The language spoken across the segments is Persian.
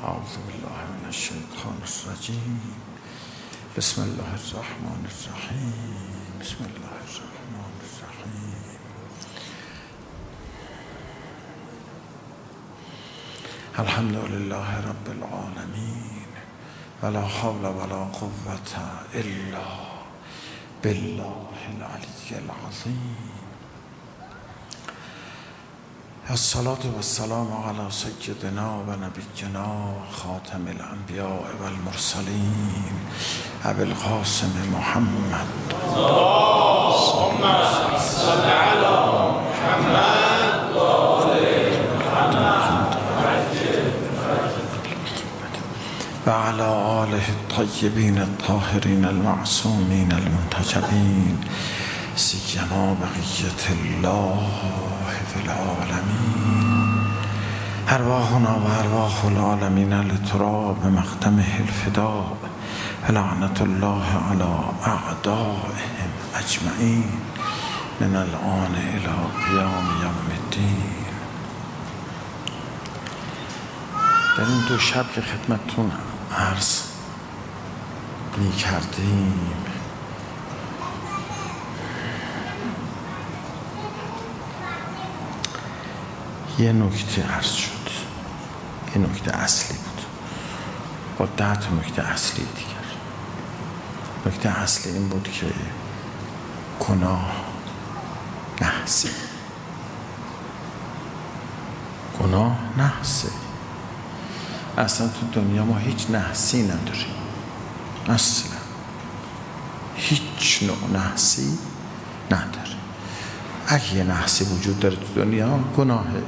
اعوذ بالله من الشیطان الرجیم. بسم الله الرحمن الرحیم. بسم الله الرحمن الرحیم. الحمد لله رب العالمین ولا حول ولا قوة الا بالله العلی العظیم. الصلاة والسلام على سيدنا و نبینا خاتم الانبیاء والمرسلین ابی القاسم محمد. اللهم صل على محمد و آل محمد و علی آله الطیبین الطاهرین المعصومین المنتجبین سیما بقیة الله فی العالمین. ارواحنا و ارواح العالمین لتراب مقدمه الفداء لعنت الله علی اعدائهم اجمعین من الآن الی قیام یوم الدین. در این دو شب که خدمتتون عرض می کردیم یه نکته عرض شد، یه نکته اصلی بود با 10 تا نکته اصلی دیگر. نکته اصلی این بود که گناه نحسه، گناه نحسه. اصلا تو دنیا ما هیچ نحسی نداریم، اصلا هیچ نوع نحسی نداریم. اگه یه نحسی وجود داره تو دنیا گناهه.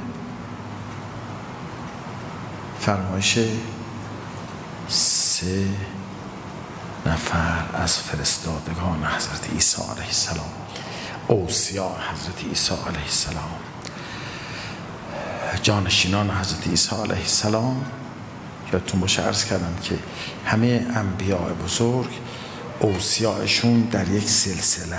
فرمایش 3 نفر از فرستادگان حضرت عیسی علیه السلام، اوصیا حضرت عیسی علیه السلام، جانشینان حضرت عیسی علیه السلام، یادتون باشه عرض کردم که همه انبیاء بزرگ اوصیاشون در یک سلسله،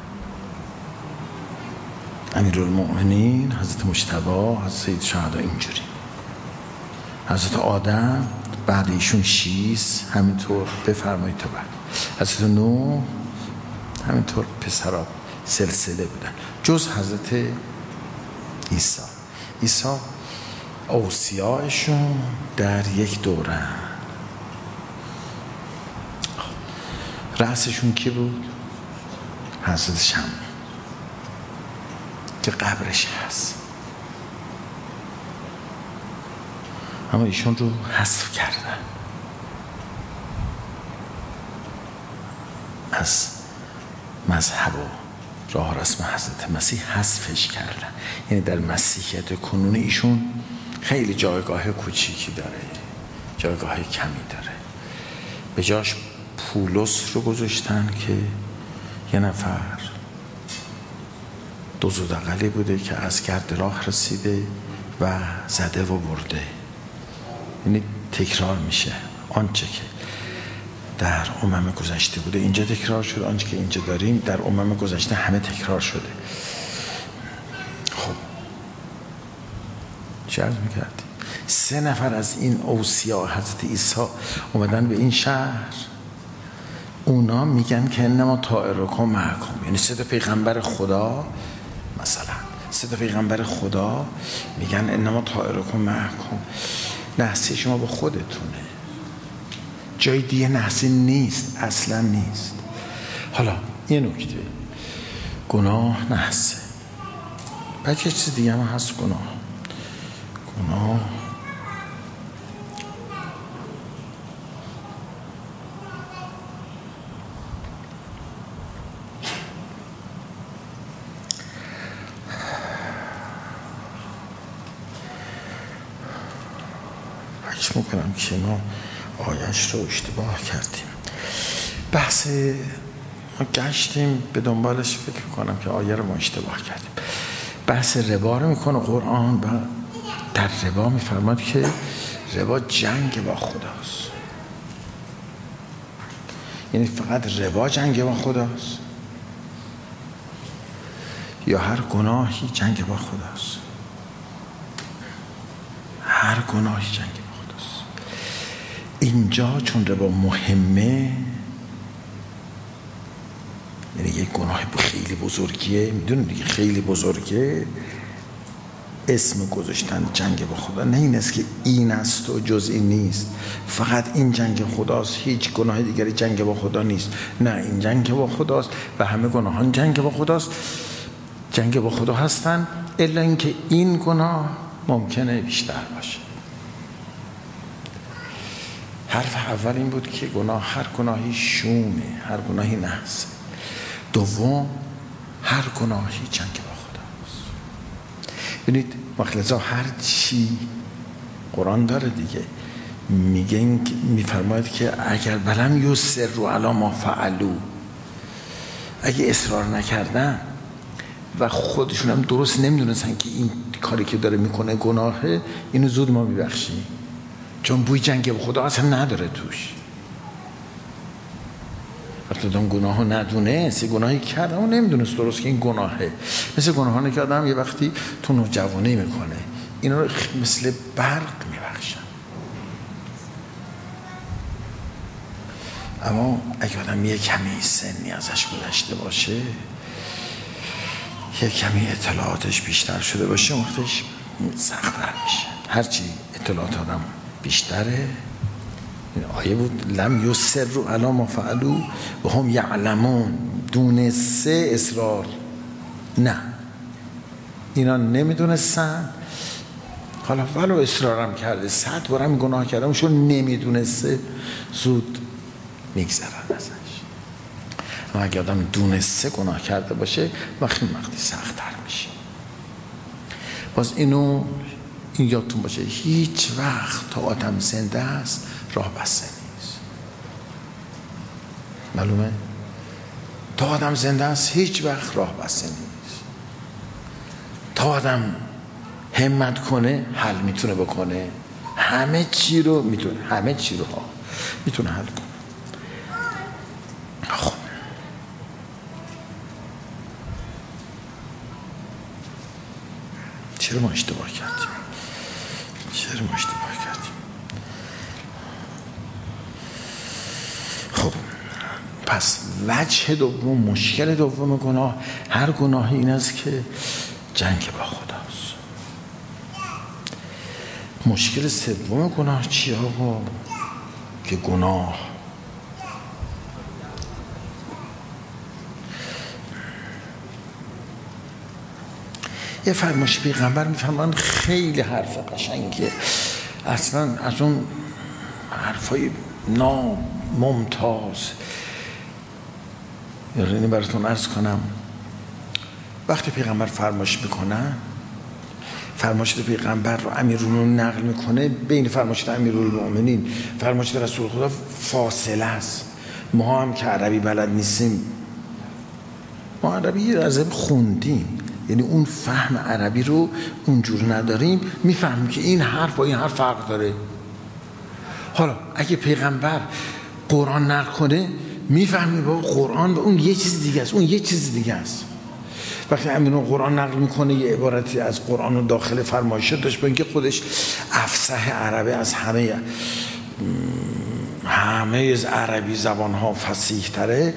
امیرالمؤمنین حضرت مجتبی، حضرت سید شهدا، اینجوری حضرت آدم بعد ایشون 6، همینطور بفرمایید تا بعد حضرت نوح، همینطور پسرها سلسله بودن، جز حضرت عیسی. عیسی اوصیایشون در یک دوره. رأسشون کی بود؟ حضرت شمع که قبرش هست، اما ایشون رو حذف کردن، از مذهب و راه رسم حضرت مسیح حذفش کردن. یعنی در مسیحیت کنون ایشون خیلی جایگاه کوچیکی داره، جایگاه کمی داره. به جاش پولس رو گذاشتن که یه نفر دزدقلی بوده که از گرد راه رسیده و زده و برده. یعنی تکرار میشه آنچه که در امم گذشته بوده اینجا تکرار شده، آنچه که اینجا داریم در امم گذشته همه تکرار شده. خب چه عرض میکردیم؟ 3 نفر از این اوصیا حضرت عیسی اومدن به این شهر، اونا میگن که انما طائرکم معکم. یعنی 3 تا پیغمبر خدا، مثلا 3 تا پیغمبر خدا میگن انما طائرکم معکم، نحسی شما با خودتونه، جای دیگه نحسی نیست، اصلا نیست. حالا یه نکته، گناه نحسه، بعد یه چیز دیگه هم هست. گناه فکر میکنم که ما آیش رو اشتباه کردیم. بحث ما گشتیم به دنبالش، فکر کنم که آیه رو ما اشتباه کردیم. بحث ربا رو میکنه قرآن و در ربا میفرماد که ربا جنگ با خداست. یعنی فقط ربا جنگ با خداست یا هر گناهی جنگ با خداست؟ هر گناهی جنگ با خداست. اینجا چون ربا مهمه، یعنی یک گناه خیلی بزرگیه، میدونید دیگه خیلی بزرگه، اسم گذاشتن جنگ با خدا. نه این است که این است و جز این نیست، فقط این جنگ خداست، هیچ گناه دیگری جنگ با خدا نیست. نه، این جنگ با خداست و همه گناهان جنگ با خداست، جنگ با خدا هستن، الا اینکه این گناه ممکنه بیشتر باشه. حرف اول این بود که گناه، هر گناهی شومه، هر گناهی نحسه. دوم، هر گناهی جنگ با خداست. ببینید مخلصا هر چی قرآن داره دیگه، میفرماید که اگر ولم یصروا علی ما فعلوا، اگه اصرار نکردن و خودشون هم درست نمیدونستن که این کاری که داره میکنه گناهه، اینو زود ما میبخشیم، چون بوی جنگ با خدا اصلا نداره توش. وقتی آدم گناهو ندونه، سی گناهی کرده و نمیدونست درست که این گناهه، مثل گناهانی که آدم یه وقتی تو نوجوانی میکنه، اینا رو مثل برق میبخشن. اما اگه آدم یه کمی سنی ازش گذشته باشه، یه کمی اطلاعاتش بیشتر شده باشه، وقتش سخت‌تر میشه. هرچی اطلاعات آدم بیشتره، این آیه بود لم یصروا علی ما فعلوا و هم یعلمون، دونسته اصرار نه، اینا نمیدونستن، حالا ولو اصرارم کرده 100 بارم گناه کردم، چون نمیدونسته زود میگذرن ازش. اما اگه آدم دونسته گناه کرده باشه، وقتی سخت‌تر میشه. باز این یادتون باشه، هیچ وقت تا آدم زنده است راه بسته نیست. معلومه؟ تا آدم زنده است هیچ وقت راه بسته نیست. تا آدم همت کنه حل میتونه بکنه، همه چی رو میتونه حل کنه. خب چرا ما اشتباه کردیم؟ خب پس وجه دوم، مشکل دوم گناه، هر گناهی این است که جنگ با خداست. مشکل سوم گناه چیه آقا؟ که گناه یه فرمایش پیغمبر میفهمن خیلی حرف قشنگه، اصلا از اون حرفای ممتاز. یعنی براتون عرض کنم، وقتی پیغمبر فرمایش میکنن، فرمایش پیغمبر رو امیرالمومنین نقل میکنه، بین فرمایش امیرالمومنین فرمایش رسول خدا فاصله است. ما هم که عربی بلد نیستیم، ما عربی یه رزم خوندیم، یعنی اون فهم عربی رو اونجور نداریم، میفهمیم که این حرف با این حرف فرق داره. حالا اگه پیغمبر قرآن نقل کنه، میفهمیم با قرآن و اون یه چیز دیگه است، وقتی همین قرآن نقل میکنه یه عبارتی از قرآن رو داخل فرمایشات داشت، با اینکه خودش افصح عربی از همه از عربی زبانها فصیح تره،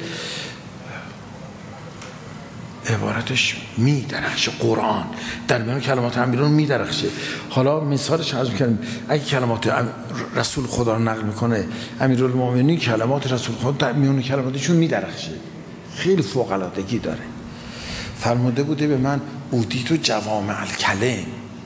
عبارتش میدرخشه. قرآن در میان کلمات امیران میدرخشه. حالا مثالش عرض میکنیم، اگه کلمات رسول خدا رو نقل میکنه امیرالمومنین، کلمات رسول خدا در میان کلماتشون میدرخشه، خیلی فوق العادگی داره. فرموده بوده به من اودیتو جوامع الکلم،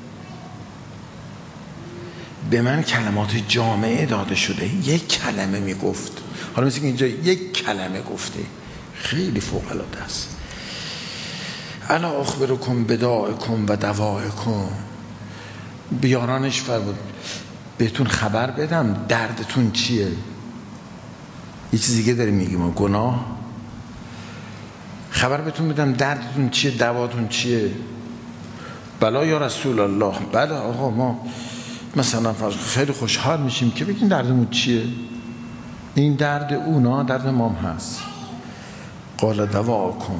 به من کلمات جامعه داده شده، یک کلمه میگفت. حالا مثل اینجا یک کلمه گفته، خیلی فوق العاده است. الا اخبرکم بداءکم و دوائکم، بیارانش فرمود بهتون خبر بدم دردتون چیه. یه چیز دیگه داریم میگیم، گناه. خبر بهتون بدم دردتون چیه، دواتون چیه. بلا یا رسول الله، بله آقا ما مثلا خیلی خوشحال میشیم که بگین دردمون چیه، این درد اونا درد مام هست. قال دواکم،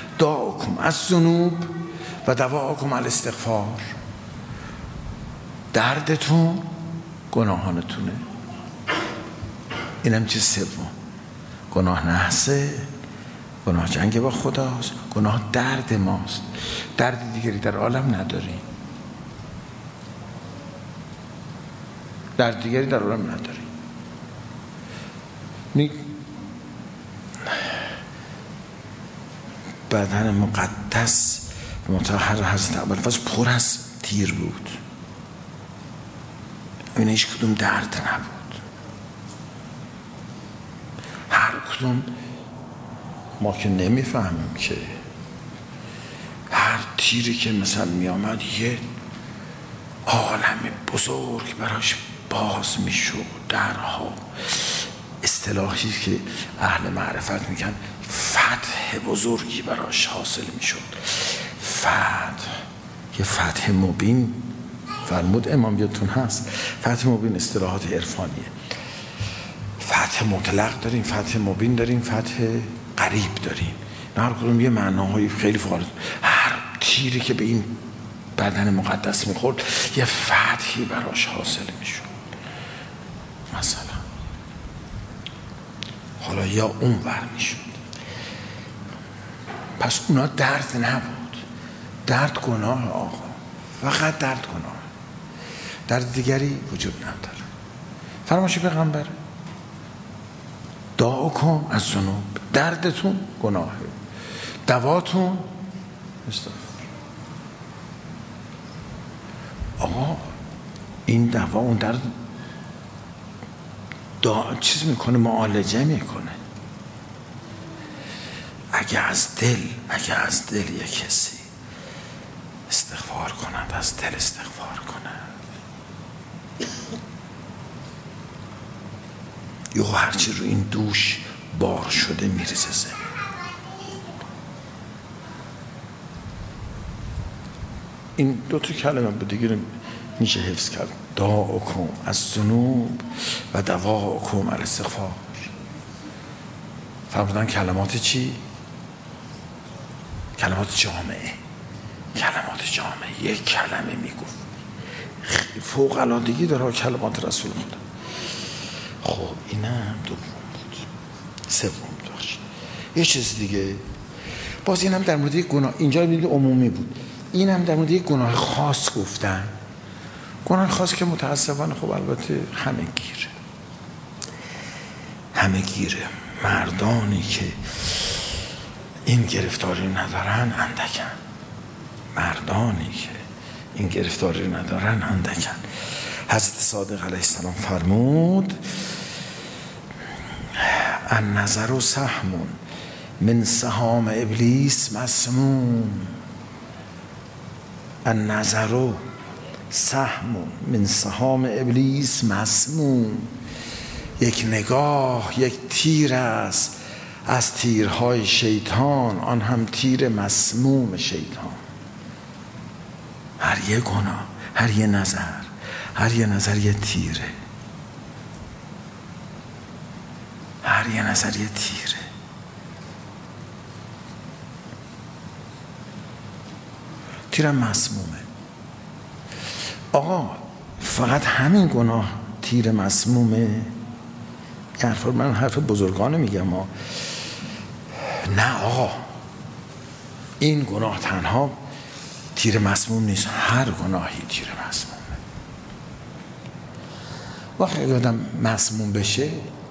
داکم از ذنوب و دواکم الاستغفار، دردتون گناهانتونه. اینم چیز سوم. گناه نحسه، گناه جنگ با خداست، گناه درد ماست. درد دیگری در عالم نداریم. درد دیگری در عالم نداریم. بدن مقدس مطهر حضرت ابوالفضل پر از تیر بود. این هیچ کدوم درد نبود. هر کدوم ما که نمیفهمیم که هر تیری که مثلا می آمد یه عالم بزرگ براش باز می شد. درها اصطلاحی که اهل معرفت میگن فتح بزرگی براش حاصل می شد. یه فتح مبین فرمود امام، یادتون هست. فتح مبین اصطلاحات عرفانیه. فتح مطلق داریم، فتح مبین داریم، فتح قریب داریم. هر کدوم یه معناهای خیلی فعال. هر تیری که به این بدن مقدس میخورد یه فتحی براش حاصل میشد. مثلا حالا یا اون ور میشد. پس اونا درد نبود. درد گناه آقا، فقط درد گناه. درد دیگری وجود نداره. فرمایش پیغمبر دعاکم از ذنوب، دردتون گناهه، دواتون استغفار. آقا این دوا اون درد چیز میکنه، معالجه میکنه. اگه از دل یک کسی استغفار کند، از دل استغفار کند، یا هرچی رو این دوش بار شده میریزه زمین. این دو تا کلمه به دیگه میشه حفظ کرد. دعاکم از ذنوب و دواکم الاستغفار. فرمودن کلمات چی؟ کلمات جامعه. یک کلمه میگفت. فوق العادگی داره کلمات رسول خدا. خب اینم دوم بود. سوم داشت یه چیز دیگه. باز اینم در مورد یک گناه، اینجا میگه عمومی بود. اینم در مورد یک گناه خاص گفتن. گناه خاص که متاسفانه خب البته همه گیره. مردانی که این گرفتاری ندارن اندکن. حضرت صادق علیه السلام فرمود النظر سهم من سهام ابلیس مسموم. النظر سهم من سهام ابلیس مسموم. یک نگاه یک تیر است از تیرهای شیطان، آن هم تیر مسموم شیطان. هر یه گناه، هر یه نظر یه تیره. تیرم مسمومه. آقا فقط همین گناه تیر مسمومه؟ من حرف بزرگانه میگم نه آقا، این گناه تنها تیر مسموم نیست، هر گناهی تیر مسمومه. وقتی اگه آدم مسموم بشه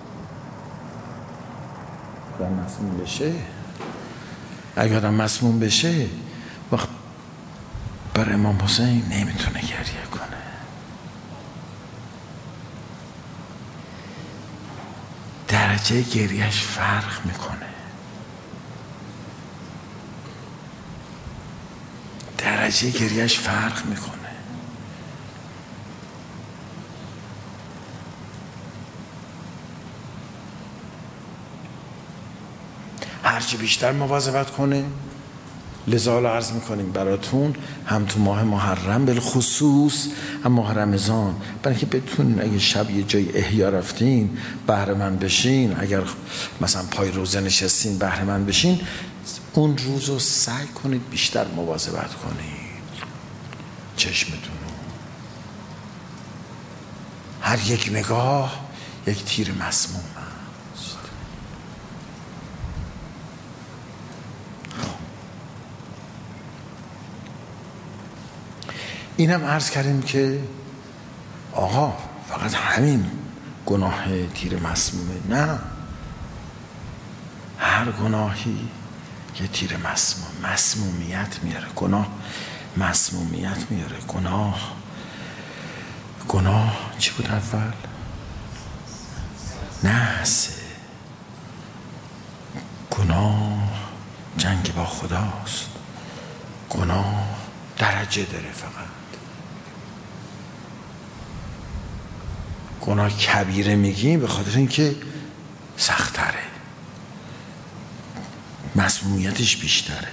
وقت بر امام حسین نمیتونه گریه کنه. درجه گریهش فرق میکنه. هرچی بیشتر مواظبت کنه. لذا عرض میکنیم براتون هم تو ماه محرم بالخصوص، هم ماه رمضان، برای که بتونین اگه شب یه جای احیا رفتین بهره مند بشین، اگر مثلا پای روزه نشستین بهره مند بشین، اون روزو سعی کنید بیشتر مواظبت کنید. چشمتون هر یک نگاه یک تیر مسموم است. اینم عرض کردیم که آقا فقط همین گناه تیر مسمومه؟ نه، هر گناهی یه تیر مسمومیت میاره. گناه مسمومیت میاره. گناه چی بود اول؟ نحسه. گناه جنگ با خداست. گناه درجه داره. فقط گناه کبیره میگیم به خاطر اینکه سخت‌تره، مسمومیتش بیشتره.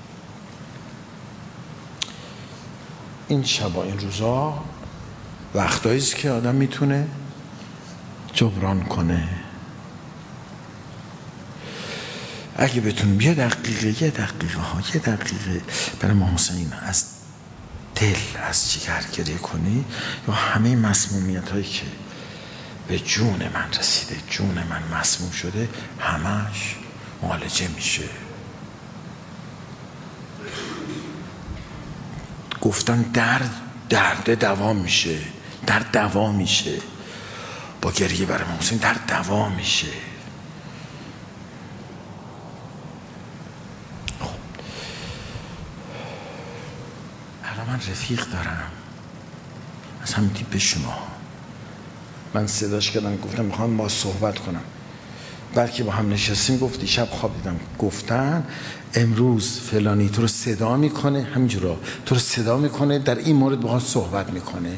این شبا این روزا وقتاییست که آدم میتونه جبران کنه. اگه بتونیم یه دقیقه برای ما حسین از دل از جگر گریه کنی، یا همه مسمومیت هایی که به جون من رسیده، جون من مسموم شده، همش معالجه میشه. گفتن درد دوام میشه، درد دوام میشه. با گریه برای ما حسین درد دوام میشه. من رفیق دارم از همین تیپ شما. من صداش کردم، گفتم میخوام با صحبت کنم. بعد که با هم نشستیم گفت دیشب خواب دیدم گفتن امروز فلانی تو رو صدا میکنه، همینجورا تو رو صدا میکنه، در این مورد باهات صحبت میکنه.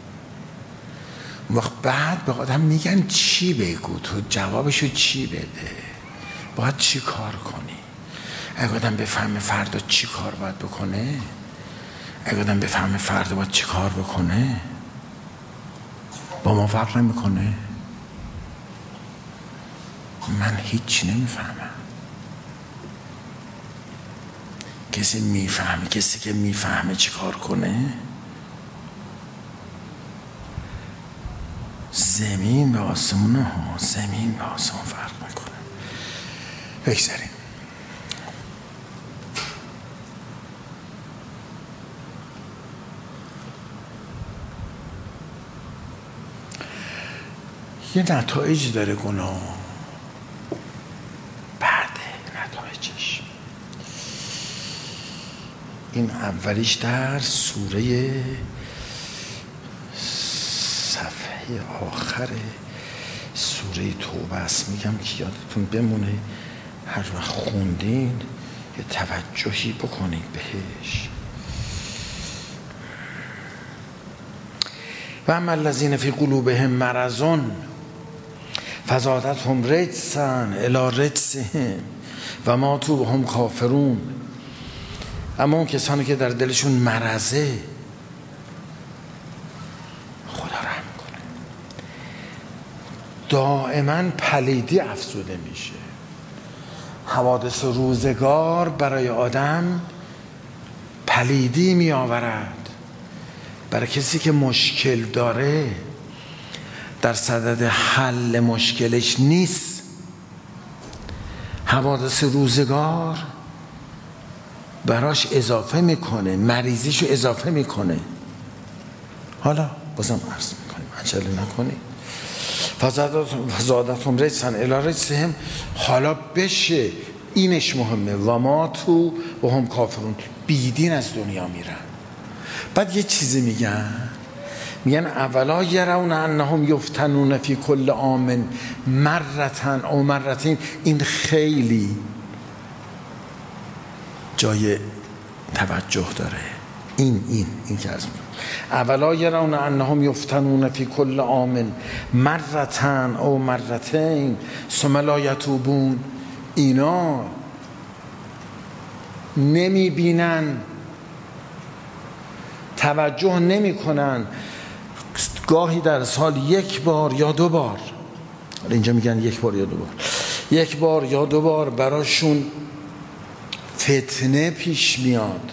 وقت بعد به آدم میگن چی بگو، تو جوابشو چی بده، باید چی کار کنی. اگه آدم بفهمه فردا چی کار باید بکنه، اگه آدم بفهمه فردا باید چی کار بکنه، با ما فرق نمیکنه. من هیچ نمیفهمم. کسی میفهمه؟ کسی که میفهمه چی کار کنه؟ زمین به آسمون ها، زمین به آسمون فرق میکنه. بگذاریم. یه نتایج داره گناه. بعده نتایجش. این اولیش در سوره صفحه آخر سوره توبه است. میگم که یادتون بمونه، هر وقت خوندین یه توجهی بکنید بهش. و اما الذین فی قلوبهم مرض فزادتهم رجسا الی رجسهم و ماتوا وهم کافرون. اما اون کسانی که در دلشون مرضه، خدا رحم کنه، دائما پلیدی افزوده میشه. حوادث روزگار برای آدم پلیدی می آورد. برای کسی که مشکل داره، در صدد حل مشکلش نیست، حوادث روزگار براش اضافه میکنه، مریضیشو اضافه میکنه. حالا بازم عرض میکنیم، عجله نکنید. فزادتهم رجسا الی رجسهم، حالا بشه، اینش مهمه. و ماتوا وهم کافرون، بیدین از دنیا میرن. بعد یه چیزی میگن اولا یرون انهم یفتنون فی کل عام مرتن او مرتین. این خیلی جای توجه داره. این که از اولا یرون انهم یفتنون فی کل عام مرتن او مرتین ثم لا یتوبون. اینا نمیبینن، توجه نمی کنن، گاهی در سال یک بار یا دو بار، اینجا میگن یک بار یا دو بار براشون فتنه پیش میاد.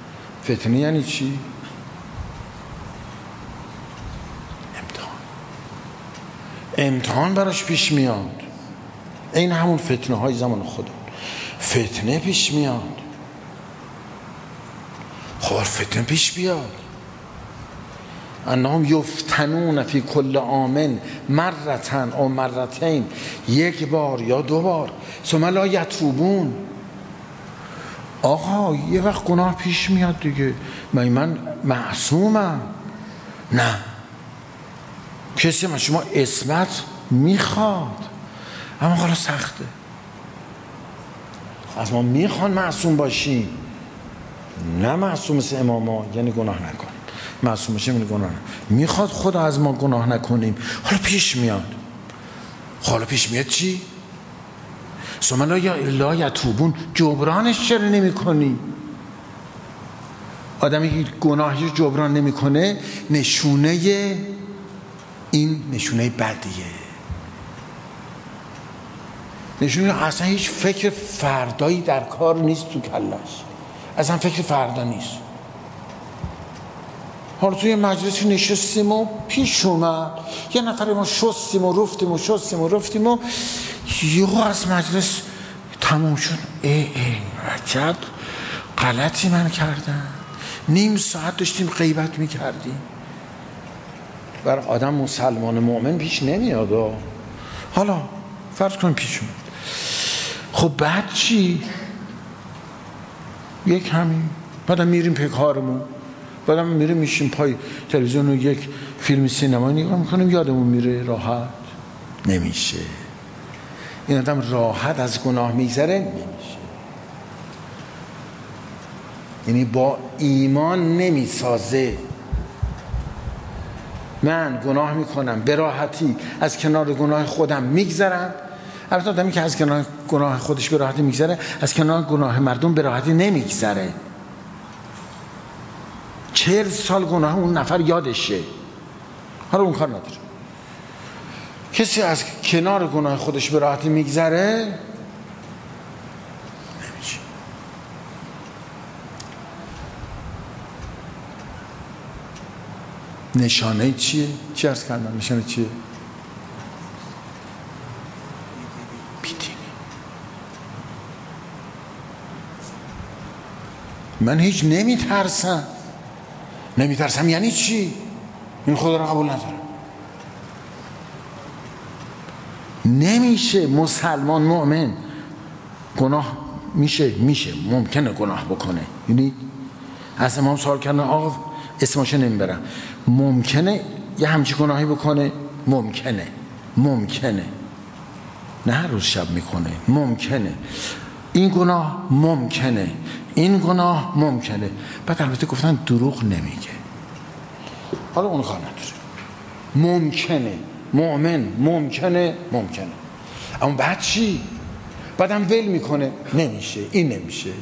فتنه یعنی چی؟ امتحان. امتحان براش پیش میاد. این همون فتنه های زمان خدا، فتنه پیش میاد. خب فتنه پیش بیاد. انهم یفتنون فی کل عام مرتن او مرتین، یک بار یا دو بار، ثم لا یتوبون. آقا یه وقت گناه پیش میاد دیگه، من معصومم؟ نه، کسی من شما عصمت میخواد، اما حالا سخته. از ما میخوان معصوم باشیم، نه معصوم مثل اماما یعنی گناه نکنیم، معصوم باشیم یعنی گناه نکنیم. میخواد خدا از ما گناه نکنیم، حالا پیش میاد. حالا پیش میاد چی؟ ثم لا یتوبون، جبرانش چرا نمی کنی؟ آدمی که گناهی جبران نمی کنه نشونه بدیه، نشونه اصلا هیچ فکر فردایی در کار نیست تو کلش، اصلا فکر فردا نیست. حالا توی مجلسی نشستیم و پیش اومد یه نفر، ما شستیم و رفتیم و یهو از مجلس تموم شد. عجب غلطی من کردم، نیم ساعت داشتیم غیبت میکردیم. برای آدم مسلمان مؤمن پیش نمیاد. حالا فرض کن پیش اومد، خب بعد چی؟ یک همین، بعدم میریم پی کارمون، بعدم میریم میشیم پای تلویزیون و یک فیلم سینما نگاه میکنیم، یادمون میره. راحت نمیشه. این آدم راحت از گناه میگذره نمیشه، یعنی با ایمان نمیسازه. من گناه میکنم به راحتی، از کنار گناه خودم میگذرم. البته آدمی که از کنار گناه خودش به راحتی میگذره، از کنار گناه مردم به راحتی نمیگذره. 40 سال گناه اون نفر یادشه، حالا اون کار نداره. کسی از کنار گناه خودش به راحتی میگذره نمیشه. نشانه چیه؟ چی عرض کردم؟ نشانه چیه؟ بیدینی. من هیچ نمیترسم یعنی چی؟ این خدا را قبول ندارم. نمیشه مسلمان مؤمن گناه میشه ممکنه گناه بکنه. یعنی از امام سوال کردن آقا اسمش نمیبرم، ممکنه یه همچی گناهی بکنه؟ ممکنه، نه هر روز شب میکنه، ممکنه. این گناه ممکنه، این گناه ممکنه. بعد البته گفتن دروغ نمیگه، حالا اون کار نداره. ممکنه، مؤمن ممکنه. اما بعد چی؟ بعدم ول میکنه، نمیشه، این نمیشه.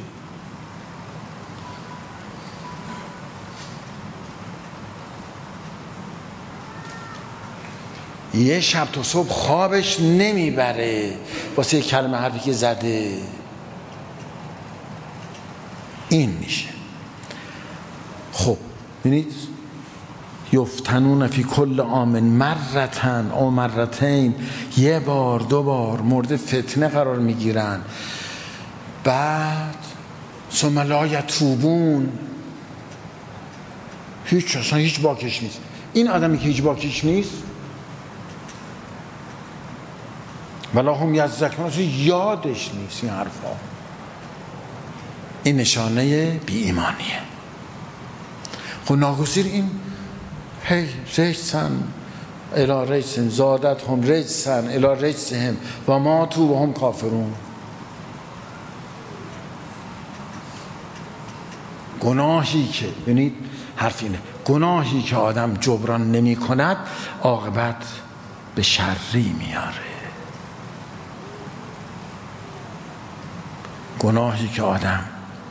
یه شب تا صبح خوابش نمیبره واسه یک کلمه حرفی که زده. این میشه. خب ببینید، یفتنون فی کل عام مرتن او مرتین، یه بار دو بار مورد فتنه قرار میگیرن. بعد ثم لا یتوبون، هیچ باکش نیست. این آدمی که هیچ باکش نیست، ولا هم یذکرون، یادش نیست این حرفا. این نشانه بی ایمانیه. خب ناگزیر این رجسن الی رجسن زادت هم رجسن الی رجسهم و ماتوا و هم کافرون. گناهی که، یعنی حرف اینه، گناهی که آدم جبران نمی کند عاقبت به شری میاره. گناهی که آدم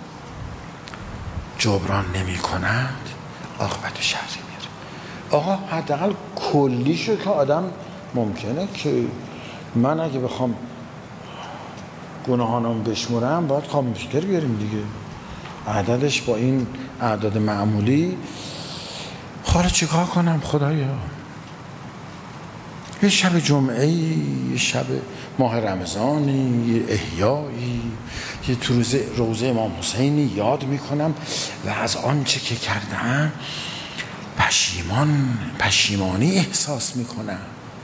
جبران نمی کند عاقبت به شری میاره. آقا حداقل کلیشو که آدم ممکنه که من اگه بخوام گناهانم بشمرم باید کامپیوتر بیاریم دیگه، عددش با این اعداد معمولی. حالا چیکار کنم خدایا؟ یه شب جمعه، یه شب ماه رمضانی، یه احیایی، یه تو روزه امام حسینی یاد میکنم و از آنچه که کردم پشیمانی احساس میکنم.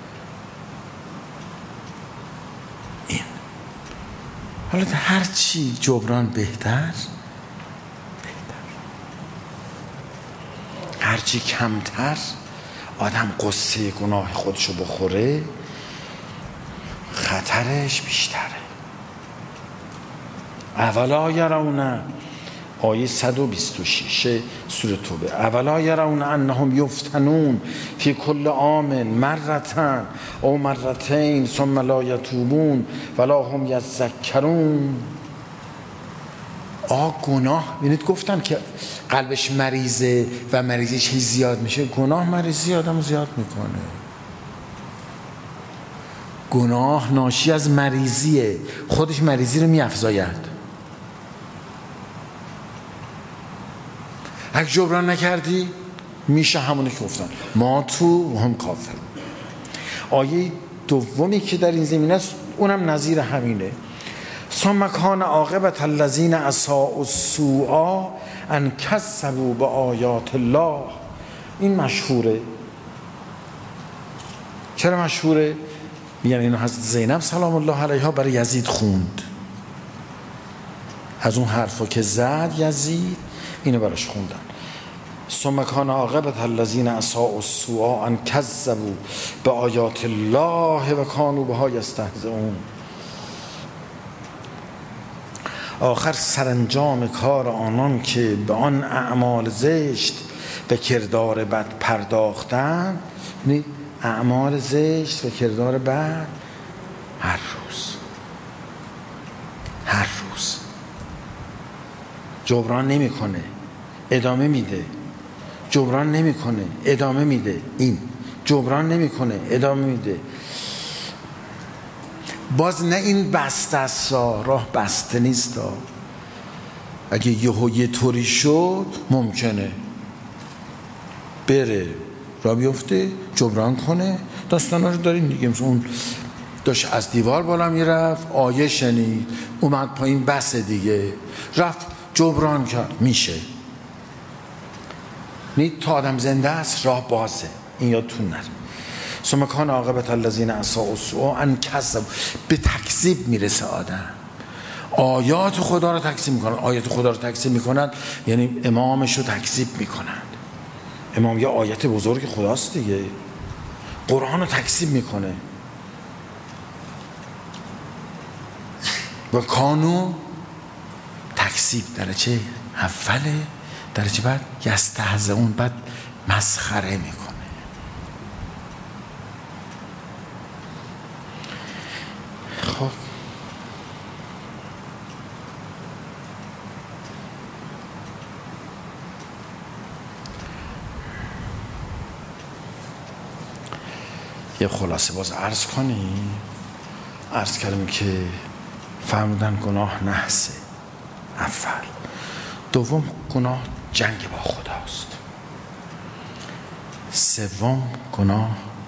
این حالا هر چی جبران بهتر، هر چی کمتر آدم قصه گناه خودشو بخوره خطرش بیشتره. اولا یرون، آیه 126 سوره توبه، اولا یرون انهم یفتنون فی کل عام مرتن او مرتین ثم لا یتوبون ولا هم یذکرون. گناه، ببینید گفتم که قلبش مریضه و مریضیش هی زیاد میشه. گناه مریضی آدم زیاد میکنه. گناه ناشی از مریضیه، خودش مریضی رو میافزاید. اگه جبران نکردی میشه همونی که گفتن ما تو هم کافر. آیه دومی که در این زمینه است اونم نظیر همینه. ثم کان عاقبة الذین اساءوا السوء ان کذبوا بآیات الله. این مشهوره. چرا مشهوره؟ میگن اینو حضرت زینب سلام الله علیها برای یزید خوند. از اون حرفا که زد یزید اینو براش خوندن. ثم کان عاقبة الذین اساءوا السوء ان کذبوا بآیات الله و کانوا بها یستهزئون. آخر سرانجام کار آنان که به آن اعمال زشت و کردار بد پرداختند. یعنی اعمال زشت و کردار بد هر روز جبران نمیکنه، ادامه میده. جبران نمیکنه، ادامه میده. این جبران نمیکنه، ادامه میده. باز نه این بسته است، راه بسته نیست. اگه یه طوری شد ممکنه بره را بیفته، جبران کنه. داستانا رو داریم دیگه. مثلا اون داشت از دیوار بالا میرفت، آیه شنید، اومد پایین، بس دیگه، رفت جبران کرد، میشه. نید تا آدم زنده است راه بازه. این یادتون نره. ثم کان عاقبة الذین اساءوا السوء ان کذبوا. به تکذیب میرسه آدم. آیات خدا رو تکذیب میکنن. آیات خدا رو تکذیب میکنن یعنی امامش رو تکذیب میکنن. امام یه آیت بزرگ خداست دیگه. قرآن رو تکذیب میکنه. و کانو تکذیب درجه اوله، درجه بعد یستهزئون، بعد مسخره میکنه. خب یه خلاصه باز عرض کنیم. عرض کردیم که فرمودن گناه نحسه اول. دوم گناه جنگ با خداست. سوم گناه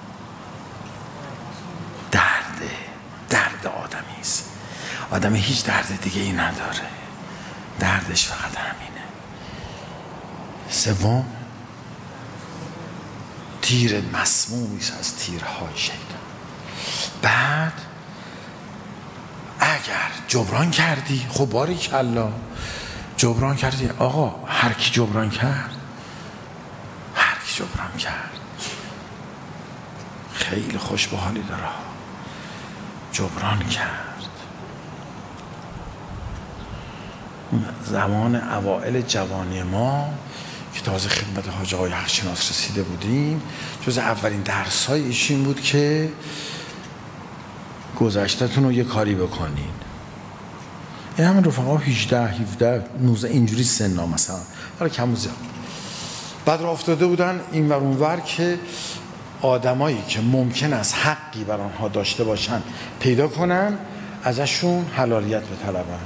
درد آدمی است. آدم هیچ درد دیگه ای نداره، دردش فقط همینه. سوم تیر مسمومی است از تیرهای شیطان. بعد اگر جبران کردی، خب باریکالله جبران کردی. آقا هر کی جبران کرد خیلی خوش به حالی داره. جبران کرد. زمان اوائل جوانی ما که تازه خدمت حاج آقای حقشناس رسیده بودیم، جز اولین درس‌های ایشون بود که گذشته‌تون رو یه کاری بکنین. این همین رفقا 18 17 19 اینجوری سنا مثلا، حالا کم و زیاد. بعد راه افتاده بودن این ور اون ور که آدمایی که ممکن است حقی بر آنها داشته باشن پیدا کنن، ازشون حلالیت بطلبن.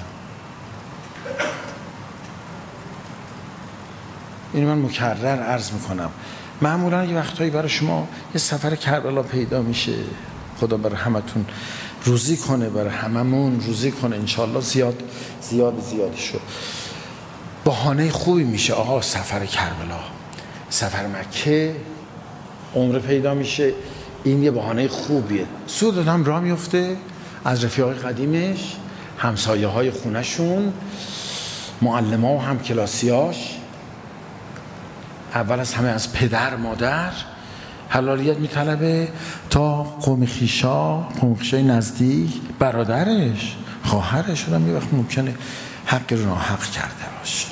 این من مکرر عرض میکنم، معمولا یه وقتایی برای شما یه سفر کربلا پیدا میشه. خدا برای همتون روزی کنه، برای هممون روزی کنه انشالله. زیاد شد. بهانه خوبی میشه آقا سفر کربلا، سفر مکه، عمره پیدا میشه. این یه بهانه خوبیه. سود آدم راه میفته از رفیقای قدیمش، همسایه های خونهشون، معلم‌ها و همکلاسیاش، اول از همه از پدر مادر حلالیت میطلبه تا قوم خیشای نزدیک، برادرش، خواهرش. آدم یه وقت ممکنه حق رو ناحق کرده باشه،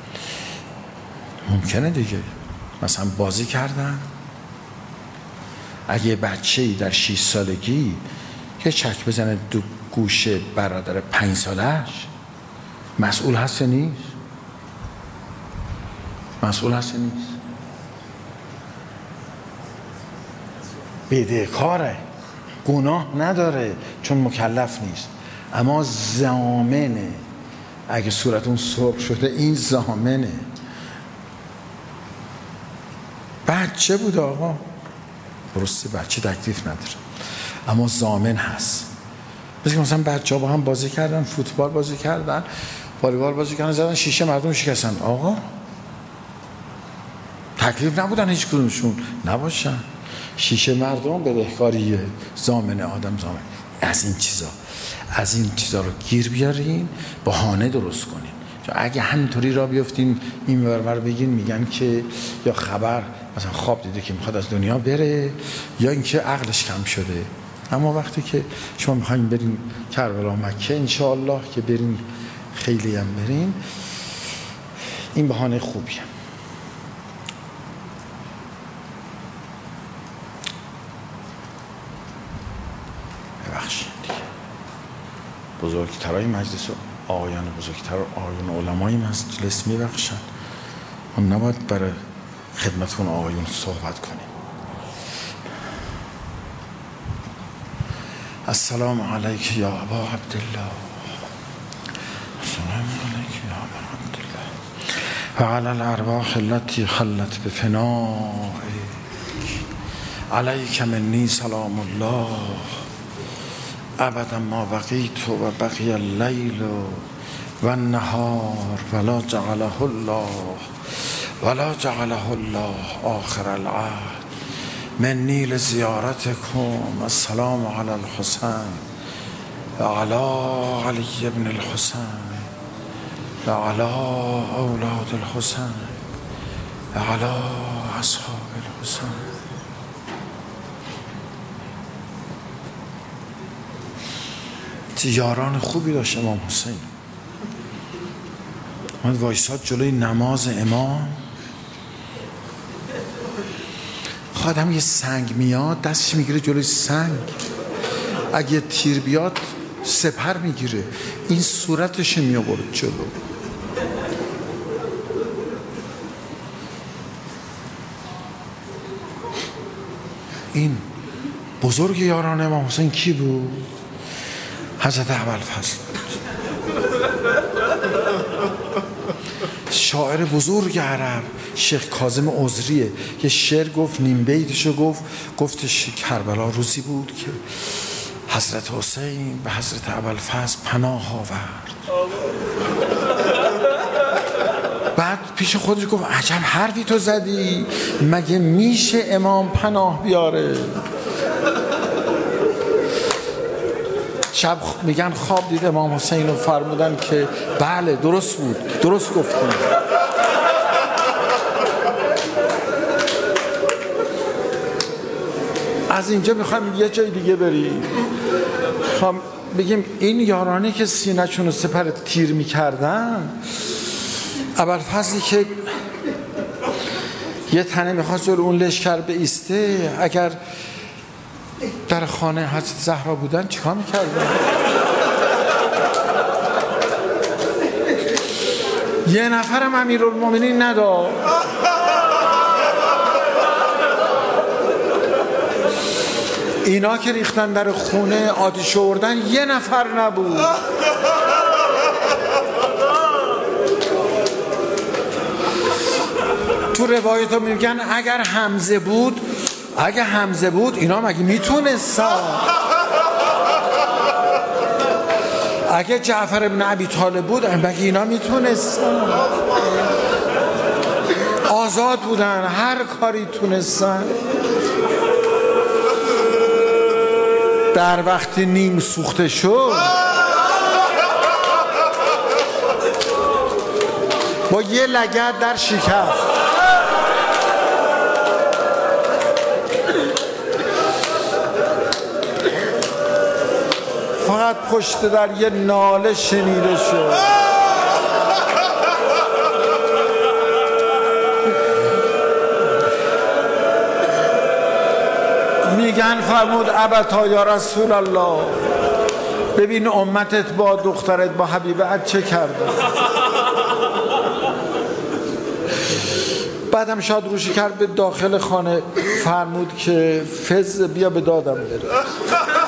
ممکنه دیگه. مثلا بازی کردن، اگه بچه‌ای در 6 سالگی یه چک بزنه دو گوش برادر 5 سالش، مسئول هست نیست؟ مسئول هست نیست؟ بدهکاره، گناه نداره چون مکلف نیست، اما ضامنه. اگه صورتون سرخ شده این ضامنه. بچه بود آقا، درسته بچه تکلیف نداره اما ضامن هست. مثلا بچه ها با هم بازی کردن، فوتبال بازی کردن، والیبال بازی کردن، زدن شیشه مردم شکستن، آقا تکلیف نبودن هیچ کدومشون نباشن. شیشه مردم بدهکاریه، ضامن آدم ضامن. از این چیزا رو گیر بیارین، بهانه درست کنین. اگه همینطوری را بیافتین این ورور بگین، میگن که یا خبر مثلا خواب دیده که میخواد از دنیا بره، یا اینکه عقلش کم شده. اما وقتی که شما میخواین برین کربلا مکه انشاءالله که برین، خیلی هم برین، این بهانه خوبیه. ببخشید دیگه. بزرگترای مجلس، آقایان بزرگتر، آقایان علمای مجلس میبخشن. اون نباید برای خدمتون آقایون صحبت کنیم. السلام علیک یا ابا عبدالله، السلام علیک یا ابا عبدالله و علی الارواح التي خلت بفنائک، علیک منی سلام الله ابدا ما بقیت و بقی اللیل و النهار ولا جعله الله آخر العهد منی لزیارتکم. السلام علی الحسین و علی علی ابن الحسین و علی اولاد الحسین و علی اصحاب الحسین. یاران خوبی داشت امام حسین. اومد وایساد جلوی نماز امام، خادم یه سنگ میاد دستش میگیره جلوی سنگ، اگه تیر بیاد سپر میگیره، این صورتش میآورد جلو. این بزرگ یاران امام حسین کی بود؟ حضرت ابوالفضل بود، شاعر بزرگ عرب. شیخ کاظم عذریه یه شعر گفت، نیم بیتشو گفتش کربلا روزی بود که حضرت حسین به حضرت ابوالفضل پناه آورد. بعد پیش خودش گفت عجب حرفی تو زدی، مگه میشه امام پناه بیاره؟ شب میگن خواب دید امام حسین رو، فرمودن که بله درست بود، درست گفتیم. از اینجا میخوایم یه جای دیگه بریم، میخوام بگیم این یارانی که سینه‌شون رو سپر تیر میکردن، ابوالفضلی که یه تنه میخواست جلو اون لشکر بایسته، اگر در خانه حضرت زهرا بودن چیکار میکردن؟ یه نفرم امیرالمومنین نداد. اینا که ریختن در خونه آتیش آوردن یه نفر نبود. تو روایت ها میگن اگر حمزه بود اینا مگه میتونستن؟ اگه جعفر ابن ابی طالب بود مگه اینا میتونستن؟ آزاد بودن، هر کاری تونستن. در وقتی نیم سوخته شد با یه لگد در شکست. فقط پشت در یه ناله شنیده شد. میگن فرمود ابتا یا رسول الله، ببین امتت با دخترت با حبیبت چه کرده. بعدم شاد روشی کرد به داخل خانه، فرمود که فز بیا به دادم بره.